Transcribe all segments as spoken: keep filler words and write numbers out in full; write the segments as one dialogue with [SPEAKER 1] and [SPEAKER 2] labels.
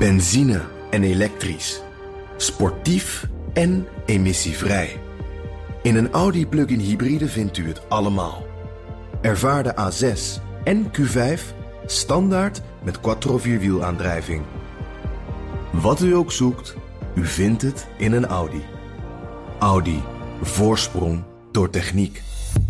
[SPEAKER 1] Benzine en elektrisch. Sportief en emissievrij. In een Audi plug-in hybride vindt u het allemaal. Ervaar de A zes en Q vijf standaard met quattro vierwielaandrijving. Wat u ook zoekt, u vindt het in een Audi. Audi. Voorsprong door techniek.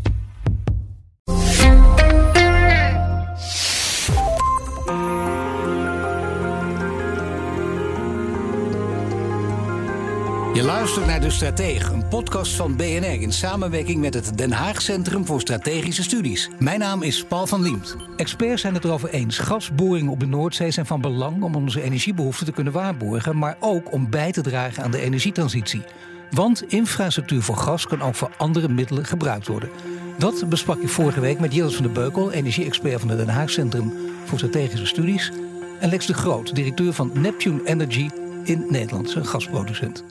[SPEAKER 2] Je luistert naar De Stratege, een podcast van B N R in samenwerking met het Den Haag Centrum voor Strategische Studies. Mijn naam is Paul van Liemt. Experts zijn het erover eens. Gasboringen op de Noordzee zijn van belang om onze energiebehoeften te kunnen waarborgen, maar ook om bij te dragen aan de energietransitie. Want infrastructuur voor gas kan ook voor andere middelen gebruikt worden. Dat besprak ik vorige week met Jilles van der Beukel, energie-expert van het Den Haag Centrum voor Strategische Studies, en Lex de Groot, directeur van Neptune Energy in Nederland, een gasproducent.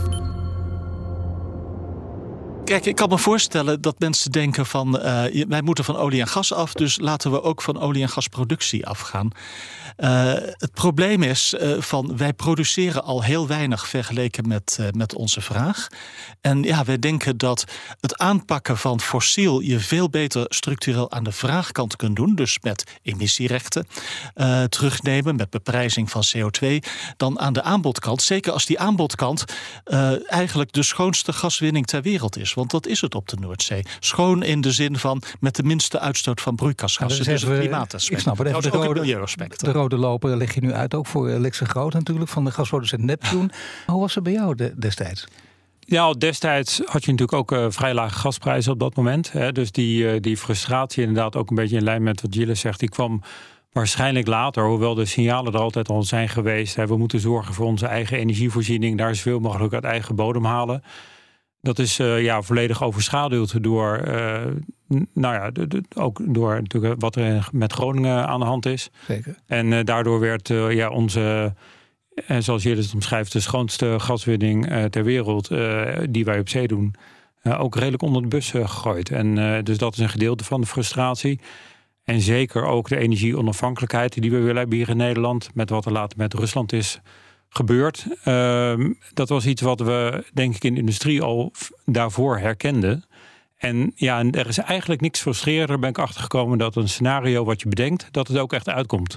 [SPEAKER 3] Kijk, ik kan me voorstellen dat mensen denken van Uh, wij moeten van olie en gas af, dus laten we ook van olie- en gasproductie afgaan. Uh, het probleem is uh, van wij produceren al heel weinig vergeleken met, uh, met onze vraag. En ja, wij denken dat het aanpakken van fossiel je veel beter structureel aan de vraagkant kunt doen, dus met emissierechten uh, terugnemen, met beprijzing van C O twee, dan aan de aanbodkant. Zeker als die aanbodkant uh, eigenlijk de schoonste gaswinning ter wereld is. Want dat is het op de Noordzee. Schoon in de zin van met de minste uitstoot van broeikasgassen.
[SPEAKER 2] Nou,
[SPEAKER 3] dus het klimaataspect.
[SPEAKER 2] Ik snap het. Even de, rode,
[SPEAKER 3] milieuaspect.
[SPEAKER 2] de rode loper leg je nu uit, ook voor Lex de Groot natuurlijk, van de gasproducent Neptune. Hoe was het bij jou de, destijds?
[SPEAKER 4] Ja, destijds had je natuurlijk ook uh, vrij lage gasprijzen op dat moment. Hè? Dus die, uh, die frustratie inderdaad ook een beetje in lijn met wat Gilles zegt, die kwam waarschijnlijk later, hoewel de signalen er altijd al zijn geweest. Hè? We moeten zorgen voor onze eigen energievoorziening, daar zoveel mogelijk uit eigen bodem halen. Dat is uh, ja, volledig overschaduwd door, uh, nou ja, de, de, ook door natuurlijk wat er met Groningen aan de hand is.
[SPEAKER 2] Zeker.
[SPEAKER 4] En uh, daardoor werd uh, ja, onze, uh, zoals jullie het omschrijft, de schoonste gaswinning uh, ter wereld, uh, die wij op zee doen, uh, ook redelijk onder de bus uh, gegooid. En uh, dus dat is een gedeelte van de frustratie. En zeker ook de energieonafhankelijkheid die we willen hebben hier in Nederland, met wat er later met Rusland is gebeurd. Uh, dat was iets wat we, denk ik, in de industrie al f- daarvoor herkenden. En ja, en er is eigenlijk niks frustrerender, ben ik achtergekomen, dat een scenario wat je bedenkt, dat het ook echt uitkomt.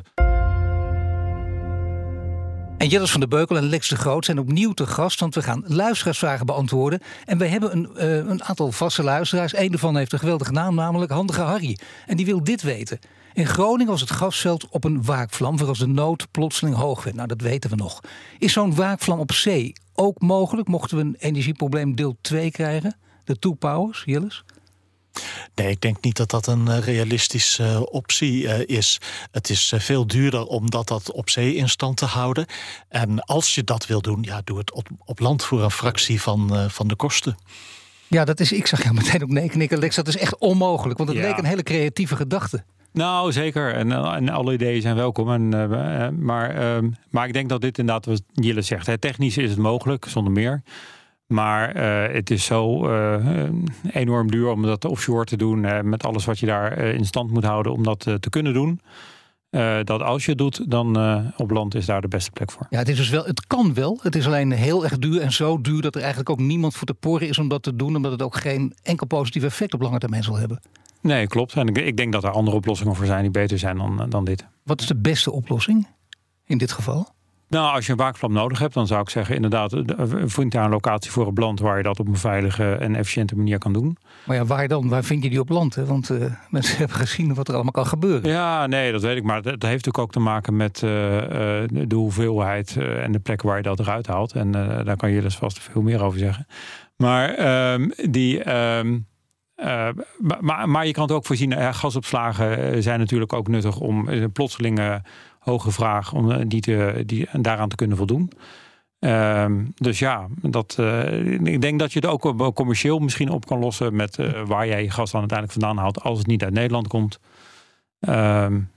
[SPEAKER 2] En Jilles van der Beukel en Lex de Groot zijn opnieuw te gast, want we gaan luisteraarsvragen beantwoorden. En wij hebben een, uh, een aantal vaste luisteraars. Eén daarvan heeft een geweldige naam, namelijk Handige Harry. En die wil dit weten. In Groningen was het gasveld op een waakvlam, voor als de nood plotseling hoog werd. Nou, dat weten we nog. Is zo'n waakvlam op zee ook mogelijk? Mochten we een energieprobleem deel twee krijgen? De two powers, Jilles?
[SPEAKER 3] Nee, ik denk niet dat dat een uh, realistische uh, optie uh, is. Het is uh, veel duurder om dat, dat op zee in stand te houden. En als je dat wil doen, ja, doe het op, op land voor een fractie van, uh, van de kosten.
[SPEAKER 2] Ja, dat is, ik zag jou meteen ook nee knikken, Lex. Dat is echt onmogelijk, want het
[SPEAKER 4] Ja.
[SPEAKER 2] leek een hele creatieve gedachte.
[SPEAKER 4] Nou, zeker. En, en alle ideeën zijn welkom. En, uh, maar, uh, maar ik denk dat dit inderdaad, wat Jilles zegt, hè, technisch is het mogelijk, zonder meer. Maar uh, het is zo uh, enorm duur om dat offshore te doen, uh, met alles wat je daar uh, in stand moet houden om dat uh, te kunnen doen. Uh, dat als je het doet, dan uh, op land is daar de beste plek voor.
[SPEAKER 2] Ja, het is dus wel, het kan wel. Het is alleen heel erg duur en zo duur dat er eigenlijk ook niemand voor te porren is om dat te doen, omdat het ook geen enkel positief effect op lange termijn zal hebben.
[SPEAKER 4] Nee, klopt. En ik, ik denk dat er andere oplossingen voor zijn die beter zijn dan, dan dit.
[SPEAKER 2] Wat is de beste oplossing in dit geval?
[SPEAKER 4] Nou, als je een waakvlam nodig hebt, dan zou ik zeggen inderdaad, vind daar een locatie voor op land waar je dat op een veilige en efficiënte manier kan doen.
[SPEAKER 2] Maar ja, waar dan? Waar vind je die op land? Hè? Want uh, mensen hebben gezien wat er allemaal kan gebeuren.
[SPEAKER 4] Ja, nee, dat weet ik. Maar dat heeft natuurlijk ook te maken met uh, de hoeveelheid uh, en de plek waar je dat eruit haalt. En uh, daar kan je dus vast veel meer over zeggen. Maar um, die... Um, Uh, maar, maar je kan het ook voorzien. Uh, gasopslagen zijn natuurlijk ook nuttig om uh, plotselinge hoge vraag om uh, die te, die, daaraan te kunnen voldoen. Uh, dus ja, dat, uh, ik denk dat je het ook commercieel misschien op kan lossen met uh, waar jij je gas dan uiteindelijk vandaan haalt als het niet uit Nederland komt. Uh,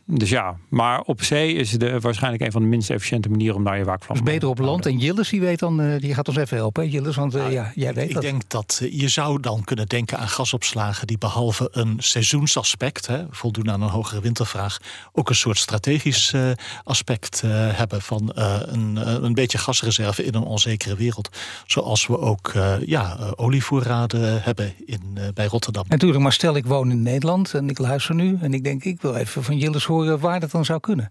[SPEAKER 4] dus ja, maar op zee is het waarschijnlijk een van de minst efficiënte manieren om daar je waakvlam te
[SPEAKER 2] Dus beter op land. En Jilles, die weet dan, uh, die gaat ons even helpen. Hè? Jilles, want uh, nou, ja, jij weet
[SPEAKER 3] ik
[SPEAKER 2] dat.
[SPEAKER 3] Ik denk dat uh, je zou dan kunnen denken aan gasopslagen die behalve een seizoensaspect, hè, voldoen aan een hogere wintervraag, ook een soort strategisch uh, aspect uh, hebben van uh, een, uh, een beetje gasreserve in een onzekere wereld. Zoals we ook uh, ja, uh, olievoorraden hebben in, uh, bij Rotterdam.
[SPEAKER 2] Natuurlijk, maar stel ik woon in Nederland en ik luister nu en ik denk ik wil even van Jilles horen waar dat dan zou kunnen.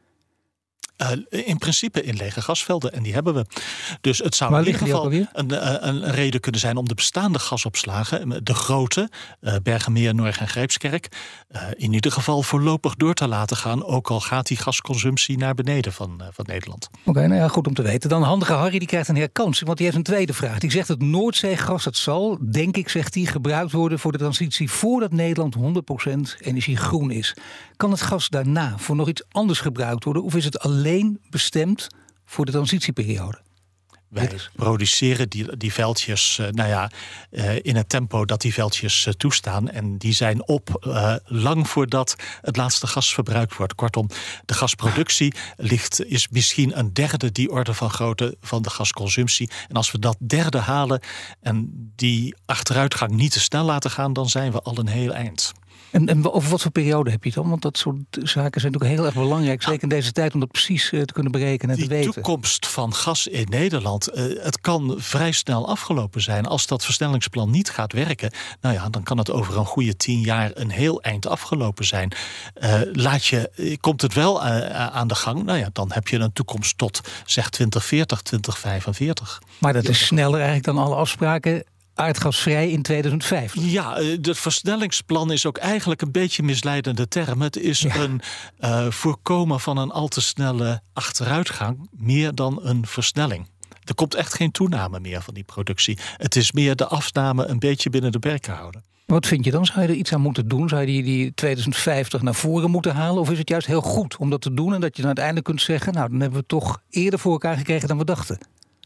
[SPEAKER 3] Uh, in principe in lege gasvelden, en die hebben we. Dus het zou
[SPEAKER 2] maar
[SPEAKER 3] in ieder geval
[SPEAKER 2] een,
[SPEAKER 3] een, een reden kunnen zijn om de bestaande gasopslagen, de grote, uh, Bergenmeer, Norg en Grijpskerk, uh, in ieder geval voorlopig door te laten gaan, ook al gaat die gasconsumptie naar beneden van, uh, van Nederland.
[SPEAKER 2] Oké, okay, nou ja, goed om te weten. Dan handige Harry, die krijgt een herkansing, want die heeft een tweede vraag. Die zegt het Noordzeegas, dat zal, denk ik, zegt hij, gebruikt worden voor de transitie voordat Nederland honderd procent energiegroen is. Kan het gas daarna voor nog iets anders gebruikt worden, of is het alleen bestemd voor de transitieperiode?
[SPEAKER 3] Wij produceren die, die veldjes uh, nou ja, uh, in het tempo dat die veldjes uh, toestaan. En die zijn op uh, lang voordat het laatste gas verbruikt wordt. Kortom, de gasproductie ligt, is misschien een derde die orde van grootte van de gasconsumptie. En als we dat derde halen en die achteruitgang niet te snel laten gaan, dan zijn we al een heel eind.
[SPEAKER 2] En, en over wat voor periode heb je het dan? Want dat soort zaken zijn natuurlijk heel erg belangrijk. Zeker in deze tijd om dat precies uh, te kunnen berekenen en
[SPEAKER 3] die
[SPEAKER 2] te weten.
[SPEAKER 3] De toekomst van gas in Nederland, uh, het kan vrij snel afgelopen zijn. Als dat versnellingsplan niet gaat werken, nou ja, dan kan het over een goede tien jaar een heel eind afgelopen zijn. Uh, laat je, komt het wel uh, aan de gang, nou ja, dan heb je een toekomst tot zeg twintig veertig, twintig vijfenveertig.
[SPEAKER 2] Maar dat is sneller eigenlijk dan alle afspraken aardgasvrij in tweeduizend vijftig.
[SPEAKER 3] Ja, het versnellingsplan is ook eigenlijk een beetje een misleidende term. Het is ja. een uh, voorkomen van een al te snelle achteruitgang, meer dan een versnelling. Er komt echt geen toename meer van die productie. Het is meer de afname een beetje binnen de perken houden.
[SPEAKER 2] Wat vind je dan? Zou je er iets aan moeten doen? Zou je die, die tweeduizend vijftig naar voren moeten halen? Of is het juist heel goed om dat te doen en dat je dan uiteindelijk kunt zeggen, nou, dan hebben we het toch eerder voor elkaar gekregen dan we dachten?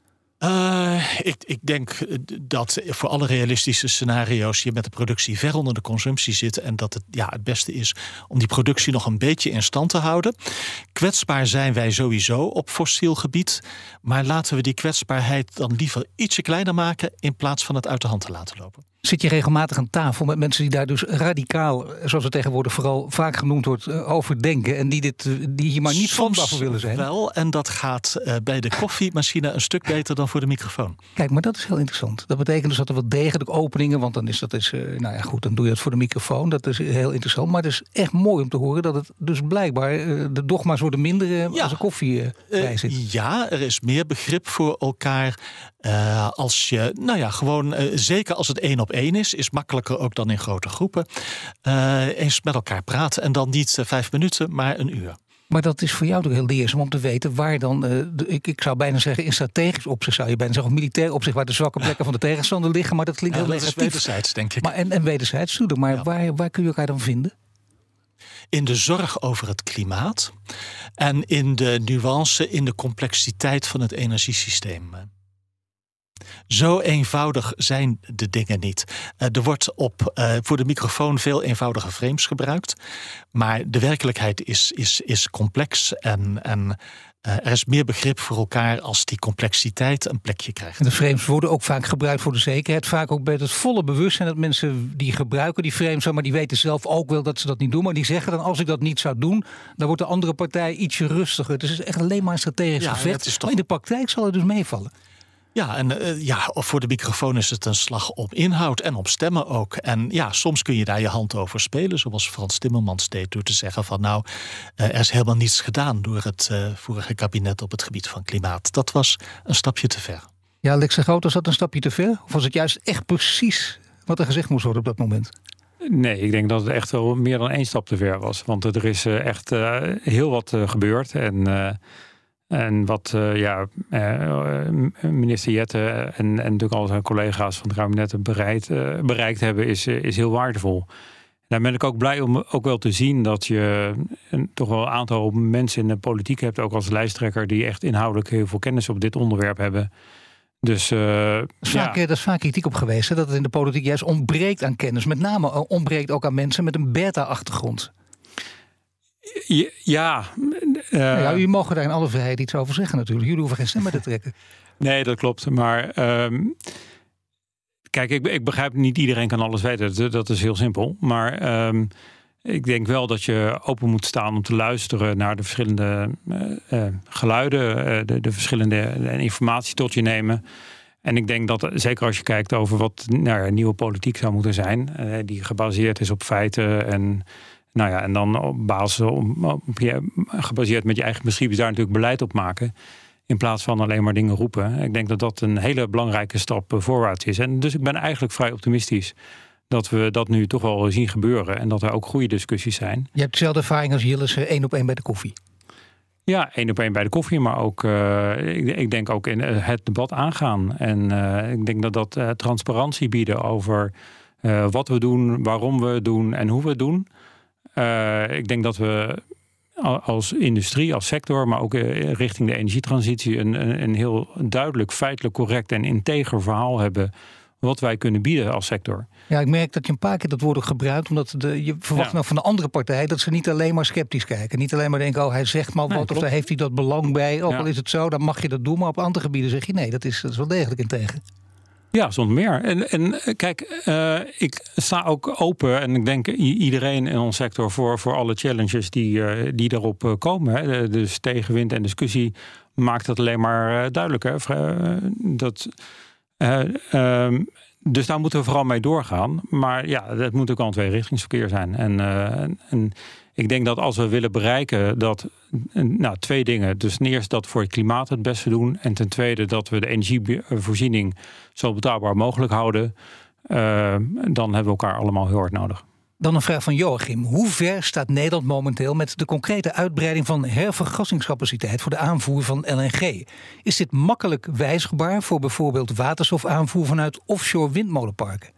[SPEAKER 3] Uh, ik, ik denk dat voor alle realistische scenario's je met de productie ver onder de consumptie zit en dat het ja, het beste is om die productie nog een beetje in stand te houden. Kwetsbaar zijn wij sowieso op fossiel gebied, maar laten we die kwetsbaarheid dan liever ietsje kleiner maken in plaats van het uit de hand te laten lopen.
[SPEAKER 2] Zit je regelmatig aan tafel met mensen die daar dus radicaal, zoals het tegenwoordig vooral vaak genoemd wordt, over denken en die, dit, die hier maar niet vatbaar voor willen zijn?
[SPEAKER 3] Wel, en dat gaat uh, bij de koffiemachine een stuk beter dan voor de microfoon.
[SPEAKER 2] Kijk, maar dat is heel interessant. Dat betekent dus dat er wel degelijk openingen, want dan is dat is, uh, nou ja goed, dan doe je het voor de microfoon. Dat is heel interessant. Maar het is echt mooi om te horen dat het dus blijkbaar uh, de dogma's worden minder uh, ja. als er koffie uh, bij zit.
[SPEAKER 3] Uh, ja, er is meer begrip voor elkaar. Uh, als je, nou ja, gewoon, uh, zeker als het één op één is, is makkelijker ook dan in grote groepen. Uh, eens met elkaar praten en dan niet uh, vijf minuten, maar een uur.
[SPEAKER 2] Maar dat is voor jou toch heel leerzaam om te weten waar dan, uh, de, ik, ik zou bijna zeggen in strategisch opzicht zou je bijna zeggen, of militair opzicht waar de zwakke plekken van de tegenstander liggen, maar dat klinkt
[SPEAKER 3] ja,
[SPEAKER 2] heel
[SPEAKER 3] dat
[SPEAKER 2] negatief.
[SPEAKER 3] Is wederzijds, denk ik.
[SPEAKER 2] Maar, en, en wederzijds, stuur, maar ja. waar, waar kun je elkaar dan vinden?
[SPEAKER 3] In de zorg over het klimaat en in de nuance, in de complexiteit van het energiesysteem. Zo eenvoudig zijn de dingen niet. Uh, er wordt op, uh, voor de microfoon veel eenvoudige frames gebruikt. Maar de werkelijkheid is, is, is complex. En, en uh, er is meer begrip voor elkaar als die complexiteit een plekje krijgt.
[SPEAKER 2] En de frames worden ook vaak gebruikt voor de zekerheid. Vaak ook bij het volle bewustzijn dat mensen die gebruiken die frames, maar die weten zelf ook wel dat ze dat niet doen. Maar die zeggen dan, als ik dat niet zou doen, dan wordt de andere partij ietsje rustiger. Dus het is echt alleen maar een strategisch
[SPEAKER 3] ja,
[SPEAKER 2] gevecht.
[SPEAKER 3] Toch...
[SPEAKER 2] Maar in de praktijk zal het dus meevallen.
[SPEAKER 3] Ja, en uh, ja, voor de microfoon is het een slag op inhoud en op stemmen ook. En ja, soms kun je daar je hand over spelen, zoals Frans Timmermans deed, door te zeggen van nou, uh, er is helemaal niets gedaan door het uh, vorige kabinet op het gebied van klimaat. Dat was een stapje te ver.
[SPEAKER 2] Ja, Lex de Groot, was dat een stapje te ver? Of was het juist echt precies wat er gezegd moest worden op dat moment?
[SPEAKER 4] Nee, ik denk dat het echt wel meer dan één stap te ver was. Want er is uh, echt uh, heel wat uh, gebeurd en... Uh, En wat uh, ja, uh, minister Jette en, en natuurlijk al zijn collega's van het kabinet bereid, uh, bereikt hebben, is, is heel waardevol. Daar ben ik ook blij om ook wel te zien dat je een, toch wel een aantal mensen in de politiek hebt, ook als lijsttrekker, die echt inhoudelijk heel veel kennis op dit onderwerp hebben. Dus, uh,
[SPEAKER 2] dat, is vaak,
[SPEAKER 4] ja.
[SPEAKER 2] dat is vaak kritiek op geweest, hè, dat het in de politiek juist ontbreekt aan kennis. Met name ontbreekt ook aan mensen met een beta-achtergrond.
[SPEAKER 4] Ja. Uh,
[SPEAKER 2] ja. Jullie mogen daar in alle vrijheid iets over zeggen natuurlijk. Jullie hoeven geen stem meer te trekken.
[SPEAKER 4] Nee, dat klopt. Maar um, kijk, ik, ik begrijp niet iedereen kan alles weten. Dat, dat is heel simpel. Maar um, ik denk wel dat je open moet staan om te luisteren naar de verschillende uh, uh, geluiden, uh, de, de verschillende uh, informatie tot je nemen. En ik denk dat, zeker als je kijkt over wat nou ja, nieuwe politiek zou moeten zijn, uh, die gebaseerd is op feiten en nou ja, en dan op basis op, op je, gebaseerd met je eigen principes daar natuurlijk beleid op maken. In plaats van alleen maar dingen roepen. Ik denk dat dat een hele belangrijke stap voorwaarts is. En dus ik ben eigenlijk vrij optimistisch dat we dat nu toch wel zien gebeuren. En dat er ook goede discussies zijn.
[SPEAKER 2] Je hebt dezelfde ervaring als Jilles, één op één bij de koffie.
[SPEAKER 4] Ja, één op één bij de koffie. Maar ook, uh, ik, ik denk ook in het debat aangaan. En uh, ik denk dat dat uh, transparantie bieden over uh, wat we doen, waarom we het doen en hoe we het doen. Uh, ik denk dat we als industrie, als sector, maar ook richting de energietransitie een, een, een heel duidelijk, feitelijk correct en integer verhaal hebben wat wij kunnen bieden als sector.
[SPEAKER 2] Ja, ik merk dat je een paar keer dat woord ook gebruikt, omdat de, je verwacht ja. nou van de andere partij dat ze niet alleen maar sceptisch kijken. Niet alleen maar denken, oh hij zegt maar wat, nee, of daar heeft hij dat belang bij. Ook ja. al is het zo, dan mag je dat doen. Maar op andere gebieden zeg je nee, dat is, dat is wel degelijk integer.
[SPEAKER 4] Ja, zonder meer. En, en kijk, uh, ik sta ook open en ik denk iedereen in ons sector voor, voor alle challenges die, uh, die daarop komen. Hè. Dus tegenwind en discussie maakt dat alleen maar uh, duidelijker. Uh, dat, uh, um, dus daar moeten we vooral mee doorgaan. Maar ja, dat moet ook al een tweerichtingsverkeer zijn. En, uh, en ik denk dat als we willen bereiken dat, nou, twee dingen. Dus ten eerste dat we voor het klimaat het beste doen. En ten tweede dat we de energievoorziening zo betaalbaar mogelijk houden. Uh, dan hebben we elkaar allemaal heel hard nodig.
[SPEAKER 2] Dan een vraag van Joachim. Hoe ver staat Nederland momenteel met de concrete uitbreiding van hervergassingscapaciteit voor de aanvoer van L N G? Is dit makkelijk wijzigbaar voor bijvoorbeeld waterstofaanvoer vanuit offshore windmolenparken?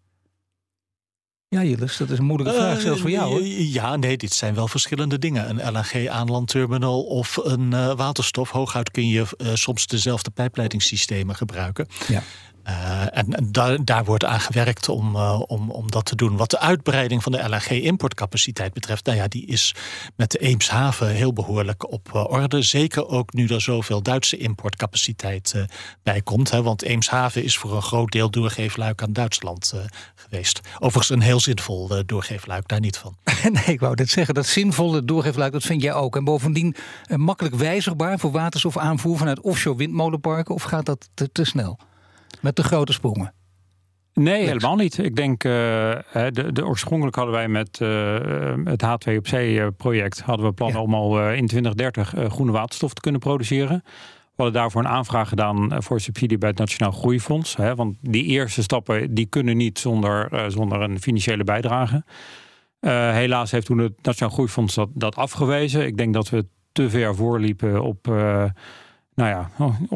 [SPEAKER 2] Ja, Jilles, dat is een moeilijke vraag, uh, zelfs voor jou. Hoor.
[SPEAKER 3] Ja, nee, dit zijn wel verschillende dingen. Een L N G-aanlandterminal of een uh, waterstof. Hooguit kun je uh, soms dezelfde pijpleidingssystemen gebruiken. Ja. Uh, en en daar, daar wordt aan gewerkt om, uh, om, om dat te doen. Wat de uitbreiding van de L N G-importcapaciteit betreft, nou ja, die is met de Eemshaven heel behoorlijk op uh, orde. Zeker ook nu er zoveel Duitse importcapaciteit uh, bij komt. Hè, want Eemshaven is voor een groot deel doorgeefluik aan Duitsland uh, geweest. Overigens een heel zinvol uh, doorgeefluik, daar niet van.
[SPEAKER 2] Nee, ik wou net zeggen, dat zinvolle doorgeefluik, dat vind jij ook. En bovendien uh, makkelijk wijzigbaar voor waterstofaanvoer vanuit offshore windmolenparken, of gaat dat te, te snel? Met de grote sprongen?
[SPEAKER 4] Nee, helemaal niet. Ik denk, uh, de, de, oorspronkelijk hadden wij met uh, het H twee op zee project hadden we plannen ja. om al uh, in twintig dertig uh, groene waterstof te kunnen produceren. We hadden daarvoor een aanvraag gedaan voor subsidie bij het Nationaal Groeifonds. Hè, want die eerste stappen die kunnen niet zonder, uh, zonder een financiële bijdrage. Uh, helaas heeft toen het Nationaal Groeifonds dat, dat afgewezen. Ik denk dat we te ver voorliepen op... Uh, Nou ja,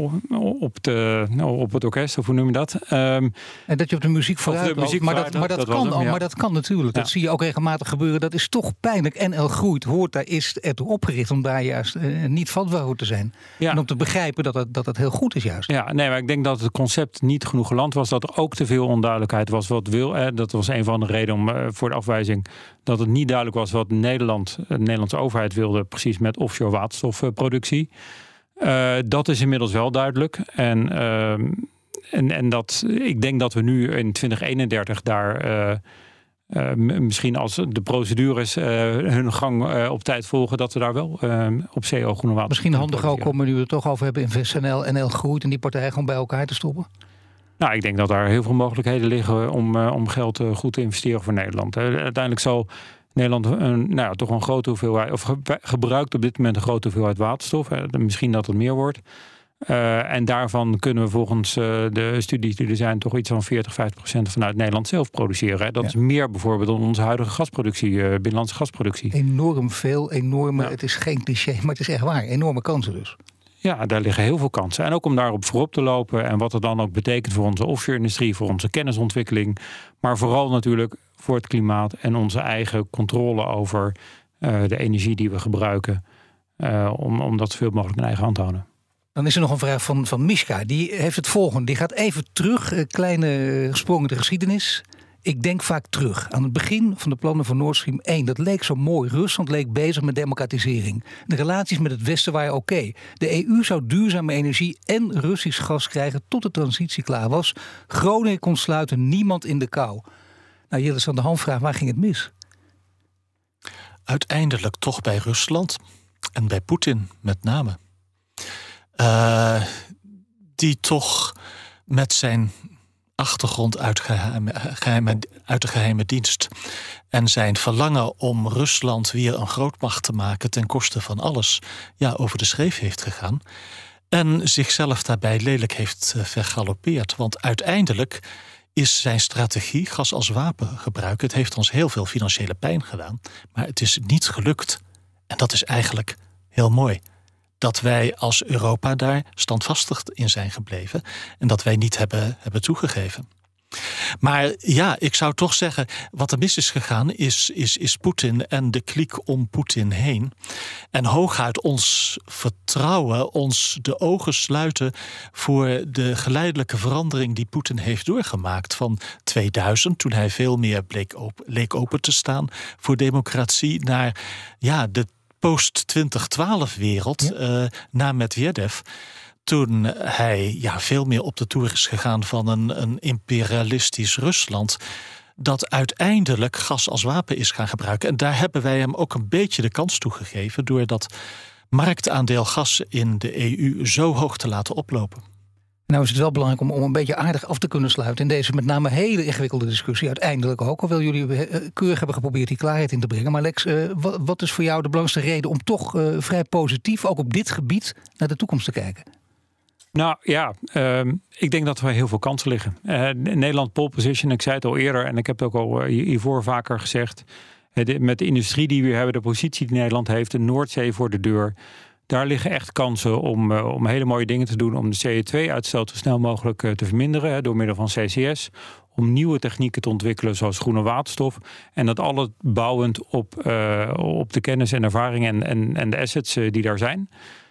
[SPEAKER 4] op, de, op het orkest, of hoe noem je dat? Um,
[SPEAKER 2] en dat je op de muziek vooruit loopt. Maar dat, maar, dat dat kan, hem, ja. maar dat kan natuurlijk. Ja. Dat zie je ook regelmatig gebeuren. Dat is toch pijnlijk. N L Groeit hoort daar is ertoe opgericht om daar juist uh, niet vatbaar te zijn. Ja. En om te begrijpen dat het, dat het heel goed is juist.
[SPEAKER 4] Ja, nee, maar ik denk dat het concept niet genoeg geland was. Dat er ook te veel onduidelijkheid was. Wat wil, eh, dat was een van de redenen om, uh, voor de afwijzing. Dat het niet duidelijk was wat Nederland, de Nederlandse overheid wilde. Precies met offshore waterstofproductie. Uh, dat is inmiddels wel duidelijk. En, uh, en, en dat, ik denk dat we nu in twintig eenendertig daar uh, uh, misschien als de procedures uh, hun gang uh, op tijd volgen, dat we daar wel uh, op zee al groene water.
[SPEAKER 2] Misschien handig ook om, nu we het toch over hebben, InvestNL en N L Groeit en die partij gewoon bij elkaar te stoppen?
[SPEAKER 4] Nou, ik denk dat daar heel veel mogelijkheden liggen om, uh, om geld uh, goed te investeren voor Nederland. Uh, uiteindelijk zal Nederland een, nou ja, toch een grote hoeveelheid, of gebruikt op dit moment een grote hoeveelheid waterstof. Hè, misschien dat het meer wordt. Uh, en daarvan kunnen we volgens uh, de studies die er zijn toch iets van veertig, vijftig procent vanuit Nederland zelf produceren. Hè. Dat ja. is meer bijvoorbeeld dan onze huidige gasproductie, uh, binnenlandse gasproductie.
[SPEAKER 2] Enorm veel, enorme, ja. Het is geen cliché, maar het is echt waar. Enorme kansen dus.
[SPEAKER 4] Ja, daar liggen heel veel kansen. En ook om daarop voorop te lopen en wat het dan ook betekent voor onze offshore-industrie, voor onze kennisontwikkeling. Maar vooral natuurlijk voor het klimaat en onze eigen controle over uh, de energie die we gebruiken. Uh, om, om dat zoveel mogelijk in eigen hand te houden.
[SPEAKER 2] Dan is er nog een vraag van, van Miska. Die heeft het volgende. Die gaat even terug, uh, kleine sprong in de geschiedenis. Ik denk vaak terug aan het begin van de plannen voor Nord Stream één. Dat leek zo mooi. Rusland leek bezig met democratisering. De relaties met het Westen waren oké. Okay. De E U zou duurzame energie en Russisch gas krijgen tot de transitie klaar was. Groningen kon sluiten, niemand in de kou. Nou, Jillis aan de hand vraagt, waar ging het mis?
[SPEAKER 3] Uiteindelijk toch bij Rusland en bij Poetin met name. Uh, die toch met zijn achtergrond uit, geheime, geheime, uit de geheime dienst en zijn verlangen om Rusland weer een grootmacht te maken ten koste van alles, ja, over de schreef heeft gegaan. En zichzelf daarbij lelijk heeft uh, vergalopeerd. Want uiteindelijk is zijn strategie gas als wapengebruik. Het heeft ons heel veel financiële pijn gedaan, maar het is niet gelukt. En dat is eigenlijk heel mooi. Dat wij als Europa daar standvastig in zijn gebleven en dat wij niet hebben, hebben toegegeven. Maar ja, ik zou toch zeggen, wat er mis is gegaan is, is, is Poetin en de kliek om Poetin heen. En hooguit ons vertrouwen, ons de ogen sluiten voor de geleidelijke verandering die Poetin heeft doorgemaakt. Van tweeduizend, toen hij veel meer bleek open, leek open te staan voor democratie, naar ja, de post twintig twaalf wereld, ja. uh, na Medvedev. Toen hij ja, veel meer op de toer is gegaan van een, een imperialistisch Rusland, dat uiteindelijk gas als wapen is gaan gebruiken. En daar hebben wij hem ook een beetje de kans toe gegeven door dat marktaandeel gas in de E U zo hoog te laten oplopen.
[SPEAKER 2] Nou is het wel belangrijk om, om een beetje aardig af te kunnen sluiten in deze met name hele ingewikkelde discussie. Uiteindelijk ook, hoewel jullie keurig hebben geprobeerd die klaarheid in te brengen. Maar Lex, uh, wat, wat is voor jou de belangrijkste reden om toch uh, vrij positief, ook op dit gebied, naar de toekomst te kijken?
[SPEAKER 4] Nou ja, uh, ik denk dat er heel veel kansen liggen. Uh, Nederland pole position, ik zei het al eerder en ik heb het ook al hiervoor vaker gezegd. Uh, de, met de industrie die we hebben, de positie die Nederland heeft, de Noordzee voor de deur. Daar liggen echt kansen om, uh, om hele mooie dingen te doen om de C O twee uitstoot zo snel mogelijk uh, te verminderen. Hè, door middel van C C S. Om nieuwe technieken te ontwikkelen zoals groene waterstof. En dat alles bouwend op, uh, op de kennis en ervaring en, en, en de assets uh, die daar zijn.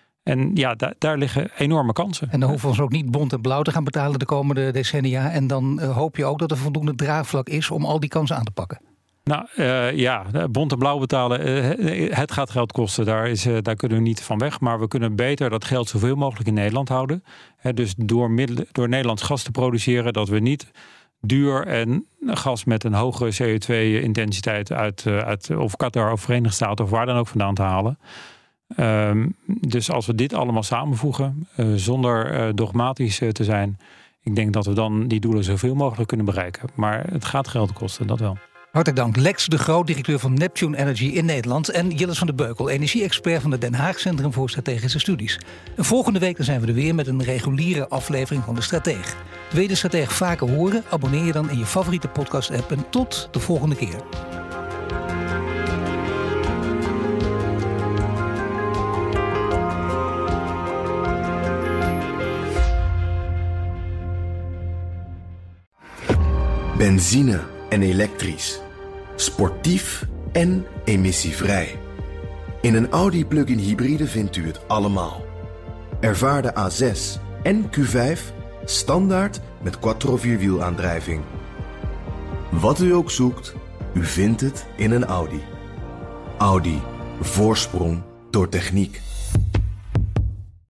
[SPEAKER 4] En ja, da- daar liggen enorme kansen.
[SPEAKER 2] En dan hoeven we ons ook niet bont en blauw te gaan betalen de komende decennia. En dan uh, hoop je ook dat er voldoende draagvlak is om al die kansen aan te pakken.
[SPEAKER 4] Nou uh, ja, bont en blauw betalen, uh, het gaat geld kosten. Daar, is, uh, daar kunnen we niet van weg. Maar we kunnen beter dat geld zoveel mogelijk in Nederland houden. He, dus door, middel, door Nederlands gas te produceren, dat we niet duur en gas met een hogere C O twee intensiteit uit, uh, uit of Qatar of Verenigde Staten of waar dan ook vandaan te halen. Um, dus als we dit allemaal samenvoegen, uh, zonder uh, dogmatisch uh, te zijn, ik denk dat we dan die doelen zoveel mogelijk kunnen bereiken. Maar het gaat geld kosten, dat wel.
[SPEAKER 2] Hartelijk dank. Lex de Groot, directeur van Neptune Energy in Nederland. En Jillis van der Beukel, energie-expert van het Den Haag Centrum voor Strategische Studies. En volgende week dan zijn we er weer met een reguliere aflevering van De Strateeg. Wil je De Strateeg vaker horen? Abonneer je dan in je favoriete podcast-app. En tot de volgende keer.
[SPEAKER 1] Benzine en elektrisch. Sportief en emissievrij. In een Audi plug-in hybride vindt u het allemaal. Ervaar de A zes en Q vijf standaard met quattro vierwielaandrijving. Wat u ook zoekt, u vindt het in een Audi. Audi. Voorsprong door techniek.